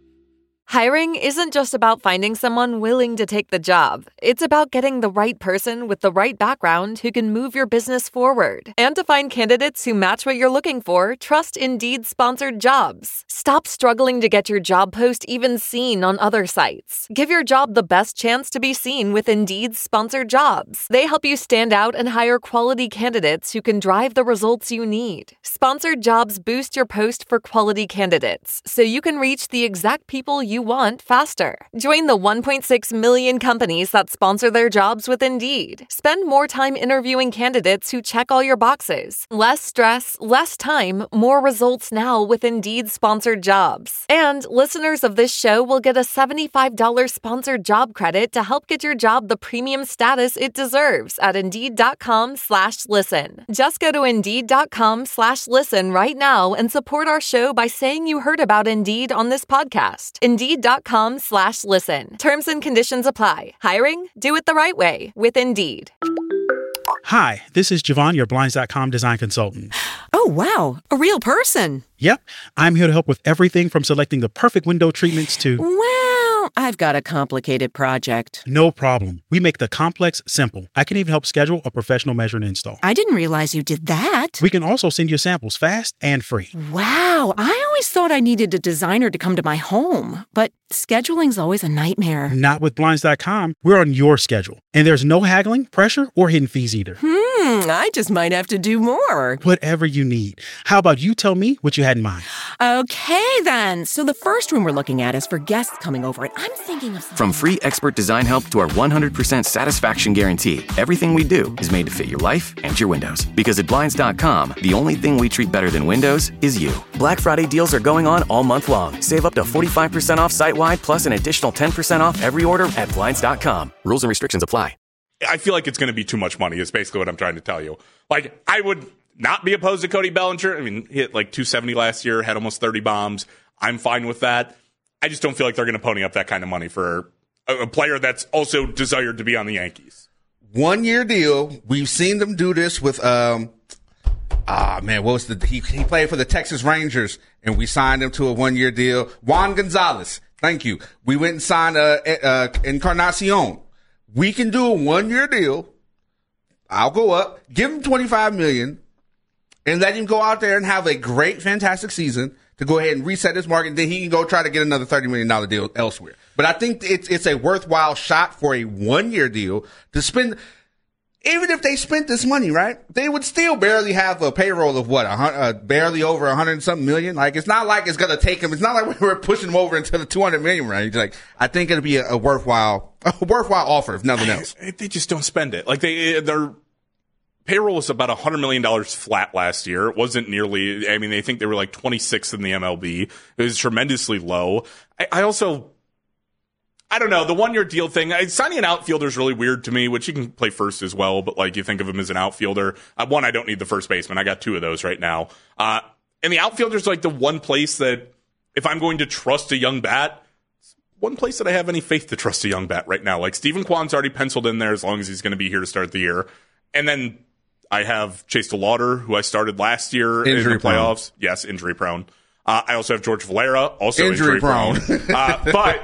Hiring isn't just about finding someone willing to take the job. It's about getting the right person with the right background who can move your business forward. And to find candidates who match what you're looking for, trust Indeed-sponsored jobs. Stop struggling to get your job post even seen on other sites. Give your job the best chance to be seen with Indeed-sponsored jobs. They help you stand out and hire quality candidates who can drive the results you need. Sponsored jobs boost your post for quality candidates, so you can reach the exact people you want faster. Join the one point six million companies that sponsor their jobs with Indeed. Spend more time interviewing candidates who check all your boxes. Less stress, less time, more results now with Indeed-sponsored jobs. And listeners of this show will get a seventy-five dollars sponsored job credit to help get your job the premium status it deserves at Indeed.com slash listen. Just go to Indeed.com slash listen right now and support our show by saying you heard about Indeed on this podcast. Indeed.com slash listen. Terms and conditions apply. Hiring? Do it the right way with Indeed. Hi, this is Javon, your Blinds dot com design consultant. Oh, wow. A real person. Yep. I'm here to help with everything from selecting the perfect window treatments to... Well, I've got a complicated project. No problem. We make the complex simple. I can even help schedule a professional measure and install. I didn't realize you did that. We can also send you samples fast and free. Wow. I always thought I needed a designer to come to my home, but scheduling's always a nightmare. Not with Blinds dot com. We're on your schedule. And there's no haggling, pressure, or hidden fees either. Hmm, I just might have to do more. Whatever you need. How about you tell me what you had in mind? Okay, then. So the first room we're looking at is for guests coming over, and I'm thinking of... From free expert design help to our one hundred percent satisfaction guarantee, everything we do is made to fit your life and your windows. Because at Blinds dot com, the only thing we treat better than windows is you. Black Friday deals are going on all month long. Save up to forty-five percent off site-wide, plus an additional ten percent off every order at Blinds dot com. Rules and restrictions apply. I feel like it's going to be too much money is basically what I'm trying to tell you. Like, I would not be opposed to Cody Bellinger. I mean, he hit like two seventy last year, had almost thirty bombs. I'm fine with that. I just don't feel like they're going to pony up that kind of money for a, a player that's also desired to be on the Yankees. One year deal. We've seen them do this with, um, ah, man, what was the, he, he played for the Texas Rangers and we signed him to a one year deal. Juan Gonzalez. Thank you. We went and signed, uh, uh, Encarnacion. We can do a one year deal. I'll go up, give him twenty-five million dollars and let him go out there and have a great, fantastic season to go ahead and reset his market. Then he can go try to get another thirty million dollars deal elsewhere. But I think it's, it's a worthwhile shot for a one year deal to spend. Even if they spent this money, right, they would still barely have a payroll of what, a, uh, barely over a hundred and something million. Like, it's not like it's going to take them. It's not like we're pushing them over into the two hundred million range. Like, I think it'll be a, a worthwhile, a worthwhile offer, if nothing else. I, they just don't spend it. Like, they, their payroll was about a hundred million dollars flat last year. It wasn't nearly, I mean, they think they were like twenty-sixth in the M L B. It was tremendously low. I, I also, I don't know, the one-year deal thing, I, signing an outfielder is really weird to me, which you can play first as well, but like you think of him as an outfielder. Uh, one, I don't need the first baseman. I got two of those right now. Uh, and the outfielder is like the one place that if I'm going to trust a young bat, it's one place that I have any faith to trust a young bat right now. Like Stephen Kwan's already penciled in there as long as he's going to be here to start the year. And then I have Chase DeLauder, who I started last year Injury in the playoffs. Prone. Yes, injury prone. Uh, I also have George Valera, also injury, injury prone. prone. uh,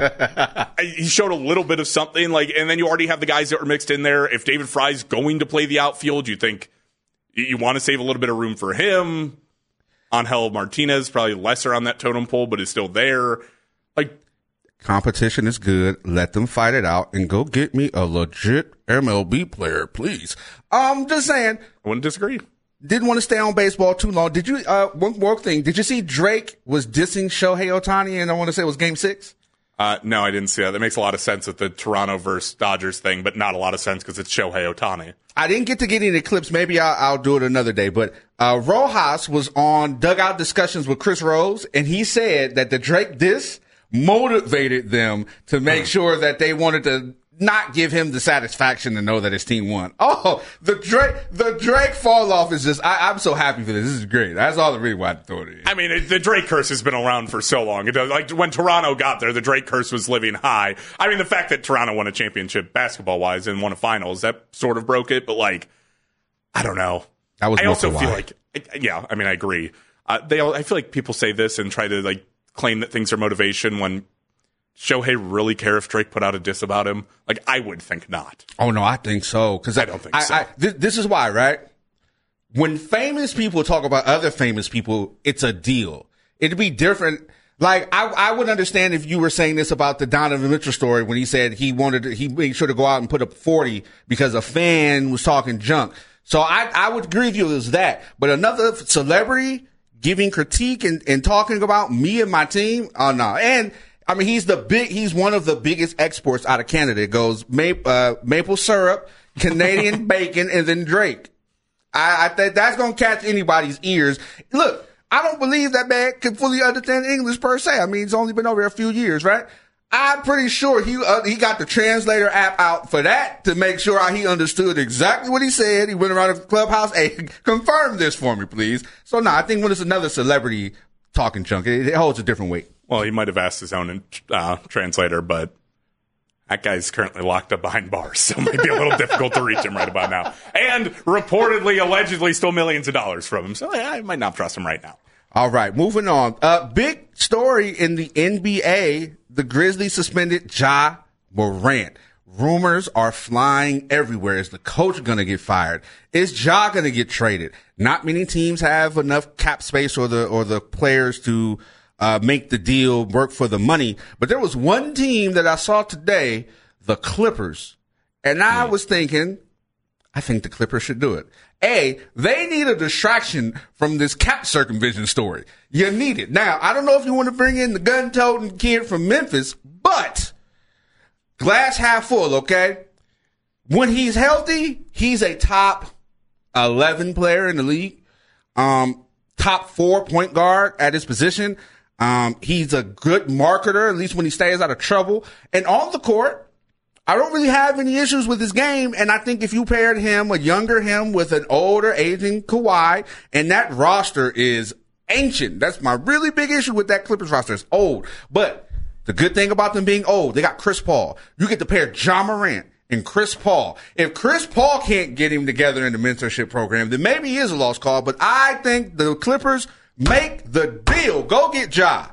but he showed a little bit of something. Like, and then you already have the guys that were mixed in there. If David Fry's going to play the outfield, you think you want to save a little bit of room for him. Angel Martinez, probably lesser on that totem pole, but is still there. Like, competition is good. Let them fight it out and go get me a legit M L B player, please. Um, just saying. I wouldn't disagree. Didn't want to stay on baseball too long. Did you, uh, one more thing. Did you see Drake was dissing Shohei Ohtani, and I want to say it was game six? Uh, no, I didn't see that. That makes a lot of sense with the Toronto versus Dodgers thing, but not a lot of sense because it's Shohei Ohtani. I didn't get to get any clips. Maybe I'll, I'll do it another day. But uh, Rojas was on dugout discussions with Chris Rose, and he said that the Drake diss motivated them to make mm. sure that they wanted to not give him the satisfaction to know that his team won. Oh, the Drake, the Drake fall off is just, I, I'm so happy for this. This is great. That's all the reason why I throw it in. I mean, it, the Drake curse has been around for so long. It does, like when Toronto got there, the Drake curse was living high. I mean, the fact that Toronto won a championship basketball wise and won a finals, that sort of broke it. But like, I don't know. That was I also why. feel like, yeah, I mean, I agree. Uh, they, I feel like people say this and try to like claim that things are motivation when Shohei really care if Drake put out a diss about him? Like, I would think not. Oh, no, I think so. Because I, I don't think I, so. I, this, this is why, right? When famous people talk about other famous people, it's a deal. It'd be different. Like, I, I would understand if you were saying this about the Donovan Mitchell story when he said he wanted to, he made sure to go out and put up forty because a fan was talking junk. So I, I would agree with you as that. But another celebrity giving critique and, and talking about me and my team, oh, no. And, I mean, he's the big, he's one of the biggest exports out of Canada. It goes maple, uh, maple syrup, Canadian bacon, and then Drake. I, I think that's going to catch anybody's ears. Look, I don't believe that man can fully understand English per se. I mean, he's only been over here a few years, right? I'm pretty sure he, uh, he got the translator app out for that to make sure he understood exactly what he said. He went around the clubhouse. Hey, confirm this for me, please. So, no, nah, I think when it's another celebrity talking junk, it, it holds a different weight. Well, he might have asked his own uh, translator, but that guy's currently locked up behind bars, so it might be a little difficult to reach him right about now. And reportedly, allegedly stole millions of dollars from him, so I might not trust him right now. All right, moving on. Uh, big story in the N B A. The Grizzlies suspended Ja Morant. Rumors are flying everywhere. Is the coach going to get fired? Is Ja going to get traded? Not many teams have enough cap space or the or the players to Uh, make the deal work for the money. But there was one team that I saw today, the Clippers. And I was thinking, I think the Clippers should do it. A, they need a distraction from this cap circumvention story. You need it. Now, I don't know if you want to bring in the gun-toting kid from Memphis, but glass half full, okay? When he's healthy, he's a top eleven player in the league. Um, top four point guard at his position. Um, he's a good marketer, at least when he stays out of trouble. And on the court, I don't really have any issues with his game. And I think if you paired him, a younger him, with an older, aging Kawhi, and that roster is ancient. That's my really big issue with that Clippers roster. It's old. But the good thing about them being old, they got Chris Paul. You get to pair Ja Morant and Chris Paul. If Chris Paul can't get him together in the mentorship program, then maybe he is a lost cause. But I think the Clippers make the deal. Go get Ja.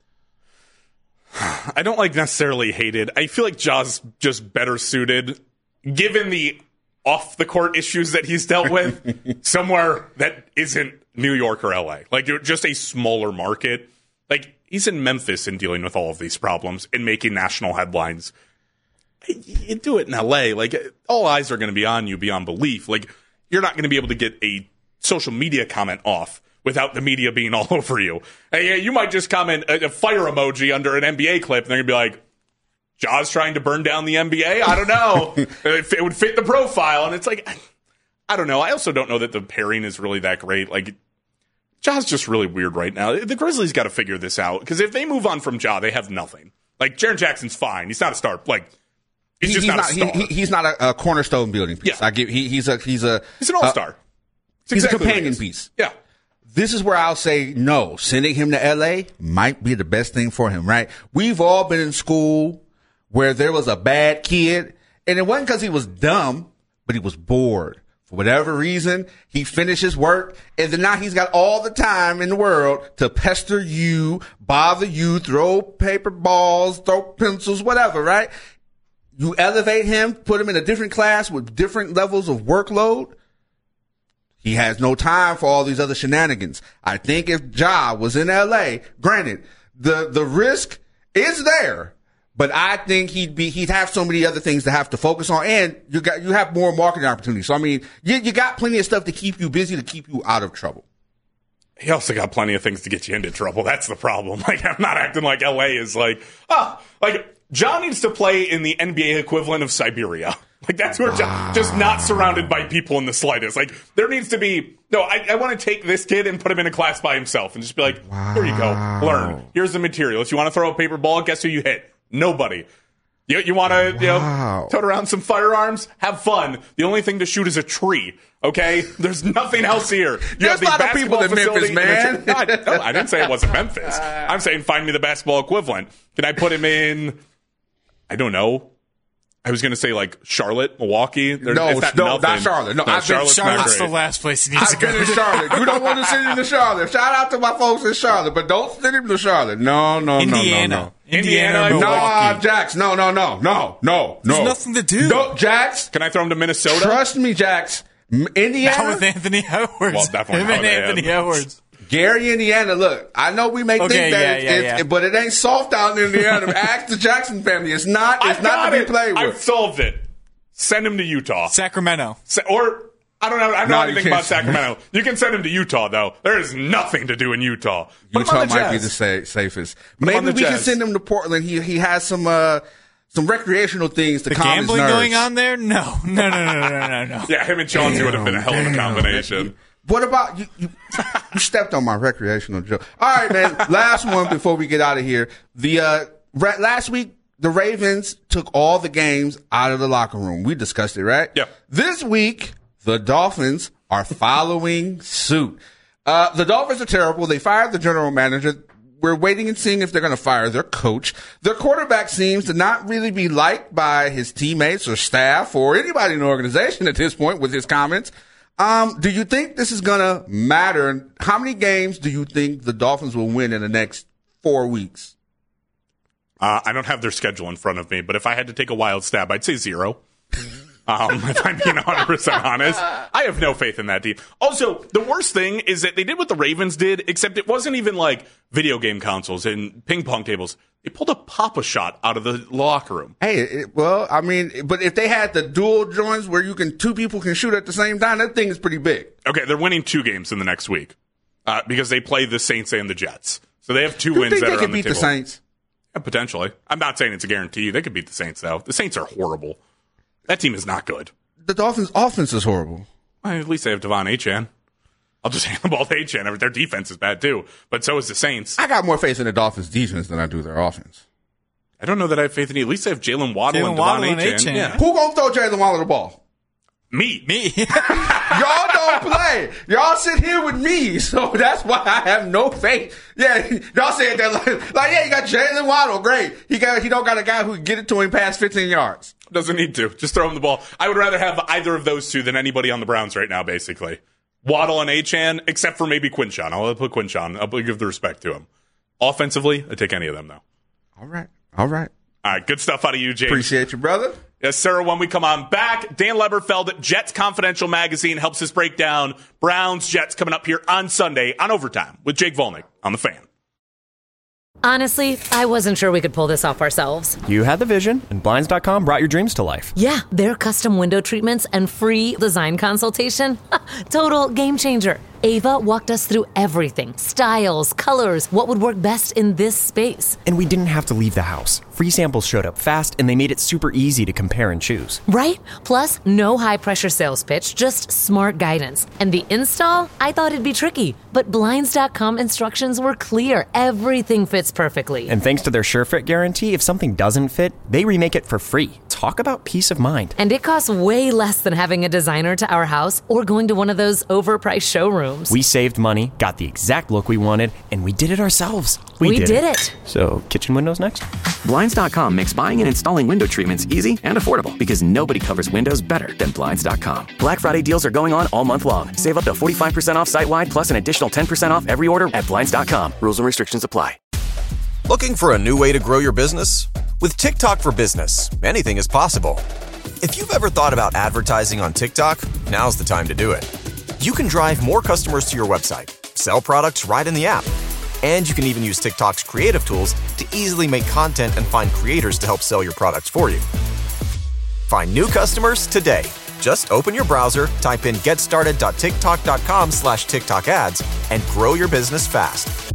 I don't like necessarily hated. I feel like Ja's just better suited, given the off the court issues that he's dealt with, somewhere that isn't New York or L A. Like, just a smaller market. Like, he's in Memphis and dealing with all of these problems and making national headlines. You do it in L A. Like, all eyes are going to be on you beyond belief. Like, you're not going to be able to get a social media comment off without the media being all over you. Hey, you might just comment a fire emoji under an N B A clip, and they're going to be like, Ja's trying to burn down the N B A? I don't know. It would fit the profile. And it's like, I don't know. I also don't know that the pairing is really that great. Like, Ja's just really weird right now. The Grizzlies got to figure this out, because if they move on from Ja, they have nothing. Like, Jaren Jackson's fine. He's not a star. Like, he's he, just he's not, not a star. He, he, he's not a, a cornerstone building piece. Yeah. I give, he, he's a, he's a, he's an all-star. Uh, he's exactly a companion piece. Yeah. This is where I'll say no. Sending him to L A might be the best thing for him, right? We've all been in school where there was a bad kid, and it wasn't because he was dumb, but he was bored. For whatever reason, he finishes work, and then now he's got all the time in the world to pester you, bother you, throw paper balls, throw pencils, whatever, right? You elevate him, put him in a different class with different levels of workload. He has no time for all these other shenanigans. I think if Ja was in L A, granted, the, the risk is there. But I think he'd be, he'd have so many other things to have to focus on, and you got, you have more marketing opportunities. So, I mean, you, you got plenty of stuff to keep you busy, to keep you out of trouble. He also got plenty of things to get you into trouble. That's the problem. Like, I'm not acting like L A is like, ah, like, John needs to play in the N B A equivalent of Siberia. Like, that's where John, just not surrounded by people in the slightest. Like, there needs to be, no, I, I want to take this kid and put him in a class by himself and just be like, wow. Here you go, learn. Here's the material. If you want to throw a paper ball, guess who you hit? Nobody. You, you want to, you know, tote around some firearms? Have fun. The only thing to shoot is a tree. Okay, there's nothing else here. You There's a lot of people in Memphis, man. No, I, no, I didn't say it wasn't Memphis. I'm saying find me the basketball equivalent. Can I put him in? I don't know. I was going to say like Charlotte, Milwaukee. There's, no, not no, nothing. not Charlotte. No, no I've Charlotte's, been, Charlotte's not the last place he needs I've to go. been in Charlotte. You don't want to send him to Charlotte. Shout out to my folks in Charlotte, but don't send him to Charlotte. No, no, Indiana. no, no, no. Indiana, Indiana, Milwaukee. no, Jax. No, no, no, no, no, There's no. nothing to do. No, Jax. Can I throw him to Minnesota? Trust me, Jax. M- Indiana. Not with Anthony Edwards. Well, definitely Him not and with Anthony Edwards. Gary, Indiana. Look, I know we may Okay, think that, yeah, it's, yeah, it's, yeah. but it ain't soft out in Indiana. Ask the Jackson family. It's not. It's I've not got to be it. played with. I've solved it. Send him to Utah. Sacramento. Sa- or, I don't know, I don't No, know you anything can't. about Sacramento. You can send him to Utah, though. There is nothing to do in Utah. Put him Utah on the might be Jazz. the sa- safest. Put him on Maybe the we can Jazz. send him to Portland. He he has some uh some recreational things to The calm his gambling nerves. going on there? No. No, no, no, no, no, no, no. Yeah, him and Chauncey would have been a hell of a Damn. combination. What about you? You, you stepped on my recreational joke. All right, man. Last one before we get out of here. The uh ra- last week the Ravens took all the games out of the locker room. We discussed it, right? Yeah. This week the Dolphins are following suit. Uh, the Dolphins are terrible. They fired the general manager. We're waiting and seeing if they're going to fire their coach. Their quarterback seems to not really be liked by his teammates or staff or anybody in the organization at this point with his comments. Um, do you think this is going to matter? How many games do you think the Dolphins will win in the next four weeks? Uh, I don't have their schedule in front of me, but if I had to take a wild stab, I'd say zero. Um, if I'm being one hundred percent honest, I have no faith in that team. Also, the worst thing is that they did what the Ravens did, except it wasn't even like video game consoles and ping pong tables. They pulled a Pop-A-Shot out of the locker room. Hey, it, well, I mean, but if they had the dual joints where you can, two people can shoot at the same time, that thing is pretty big. Okay, they're winning two games in the next week uh, because they play the Saints and the Jets. So they have two You wins think that they are can on the beat table. the Saints? Yeah, potentially. I'm not saying it's a guarantee. They could beat the Saints, though. The Saints are horrible. That team is not good. The Dolphins' offense is horrible. Well, at least they have Devon Achane. I'll just hand the ball to Achane. Their defense is bad, too. But so is the Saints. I got more faith in the Dolphins' defense than I do their offense. I don't know that I have faith in you. At least they have Jalen Waddle Jalen and Devon Waddle and Achane. Achane. Yeah. Who gonna throw Jalen Waddle the ball? Me. Me. Y'all don't play. Y'all sit here with me, so that's why I have no faith. Yeah, y'all said that like, like yeah, you got Jalen Waddle, great. He got he don't got a guy who can get it to him past fifteen yards. Doesn't need to. Just throw him the ball. I would rather have either of those two than anybody on the Browns right now, basically. Waddle and Achane, except for maybe Quinshon. I'll put Quinshon. I'll give the respect to him. Offensively, I take any of them, though. All right. All right. All right, good stuff out of you, James. Appreciate you, brother. Yes, sir. When we come on back, Dan Leberfeld, Jets Confidential Magazine, helps us break down Browns Jets coming up here on Sunday on Overtime with Jake Volnick on The Fan. Honestly, I wasn't sure we could pull this off ourselves. You had the vision, and Blinds dot com brought your dreams to life. Yeah, their custom window treatments and free design consultation. Total game changer. Ava walked us through everything. Styles, colors, what would work best in this space. And we didn't have to leave the house. Free samples showed up fast, and they made it super easy to compare and choose. Right? Plus, no high-pressure sales pitch, just smart guidance. And the install? I thought it'd be tricky, but Blinds dot com instructions were clear. Everything fits perfectly. And thanks to their SureFit guarantee, if something doesn't fit, they remake it for free. Talk Talk about peace of mind. And it costs way less than having a designer to our house or going to one of those overpriced showrooms. We saved money, got the exact look we wanted, and we did it ourselves. We, we did, did it. it. So, kitchen windows next? Blinds dot com makes buying and installing window treatments easy and affordable because nobody covers windows better than Blinds dot com. Black Friday deals are going on all month long. Save up to forty-five percent off site-wide plus an additional ten percent off every order at Blinds dot com. Rules and restrictions apply. Looking for a new way to grow your business? With TikTok for Business, anything is possible. If you've ever thought about advertising on TikTok, now's the time to do it. You can drive more customers to your website, sell products right in the app, and you can even use TikTok's creative tools to easily make content and find creators to help sell your products for you. Find new customers today. Just open your browser, type in getstarted dot tiktok dot com slash TikTok ads, and grow your business fast.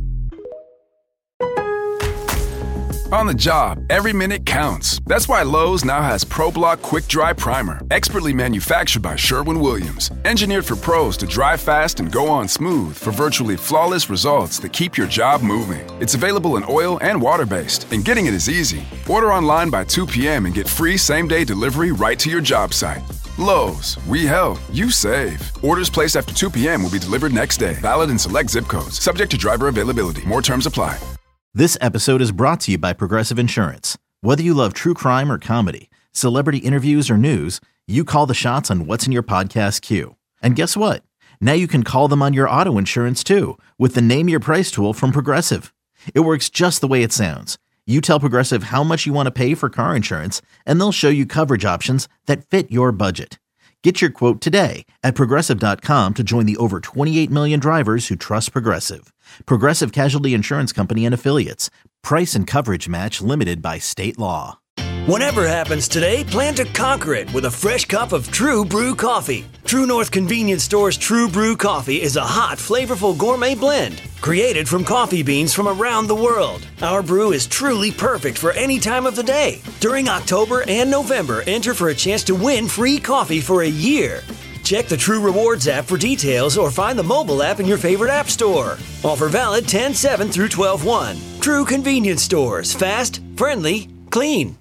On the job, every minute counts. That's why Lowe's now has ProBlock Quick Dry Primer, expertly manufactured by Sherwin-Williams. Engineered for pros to dry fast and go on smooth for virtually flawless results that keep your job moving. It's available in oil and water-based, and getting it is easy. Order online by two p.m. and get free same-day delivery right to your job site. Lowe's, we help, you save. Orders placed after two p.m. will be delivered next day. Valid in select zip codes. Subject to driver availability. More terms apply. This episode is brought to you by Progressive Insurance. Whether you love true crime or comedy, celebrity interviews or news, you call the shots on what's in your podcast queue. And guess what? Now you can call them on your auto insurance too with the Name Your Price tool from Progressive. It works just the way it sounds. You tell Progressive how much you want to pay for car insurance, and they'll show you coverage options that fit your budget. Get your quote today at Progressive dot com to join the over twenty-eight million drivers who trust Progressive. Progressive Casualty Insurance Company and Affiliates. Price and coverage match limited by state law. Whatever happens today, plan to conquer it with a fresh cup of True Brew coffee. True North Convenience Store's True Brew coffee is a hot, flavorful gourmet blend created from coffee beans from around the world. Our brew is truly perfect for any time of the day. During October and November, enter for a chance to win free coffee for a year. Check the True Rewards app for details or find the mobile app in your favorite app store. Offer valid ten seven through twelve one. True Convenience Stores. Fast, friendly, clean.